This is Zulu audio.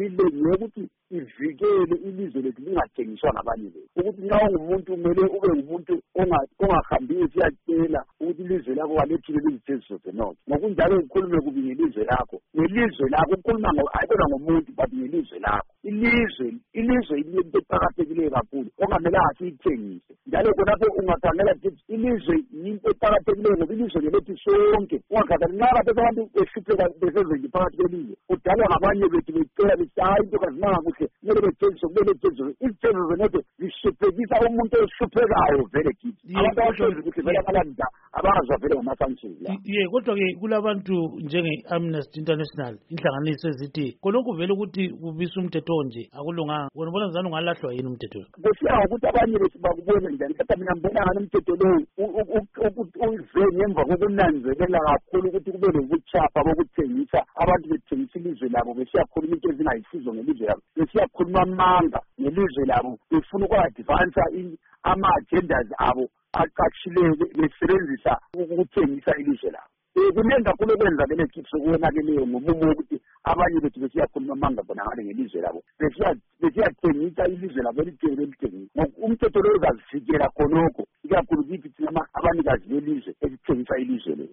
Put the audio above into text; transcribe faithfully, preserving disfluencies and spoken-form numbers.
bill yokuthi ivikele ilizwe lethu lingathengiswa ngabanye bethu ukuthi nxa ungumuntu kumele ube ngumuntu ongahambiyo siyacela ukuthi ilizwe lakho walethile lizithengiso zenotho ngokunjalo ukhulume kubi ngelizwe lakho ngelizwe lakho ukhuluma ayibona ngomuntu but ngelizwe lakho ilizwe ilizwe into eqakathekileyo kakhulu ongamelanga siyithengise njalo khonapho ungakhangela ukuthi ilizwe yinto eqakathekileyo ngoba ilizwe ngelethu sonke ungakhathali nxa kade abantu behlupheka besezenje phakathi kwelizwe kudalwa ngabanye bethu becela bethi hayi into kazinanga kuhle kumele bethengiswe kumele bethengiswe izithengiso zenotho zihluphekisa umuntu ohluphekayo vele kithi abantu abahlezi kuhle vele abalanda abazwa vele ngama-sanctions ye kodwa-ke kulabantu njenge-Amnesty International inhlanganiso ezithi khonokhu vele ukuthi kubisa umthetho nje akulunganga wena ubona njani ungalahlwa yini umthetho kusiya ngokuthi abanye bethu bakubona njani kodwa mina ngibona ngani umthetho lowo uze ngemva kokunanzelela kakhulu ukuthi kube lobutshapha bokuthengisa abantu bethengisa ilizwe labo besiyakhuluma into ezingayisizo ngelizwe labo besiyakhuluma amanga ngelizwe labo befuna uku-advansa ama-agendas abo aqatshileyo besebenzisa ukuthengisa ilizwe labo kunengi kakhulu okwenza vele kithi sokuwonakeleyo ngomumo wokuthi abanye bethu besiyakhuluma amanga bona ngale ngelizwe labo besiyathengisa ilizwe labo elithengile elithengile umthetho lowo uzazivikela khonokho ikakhulu kithi thina abanikazi belizwe esithengisa ilizwe lethu.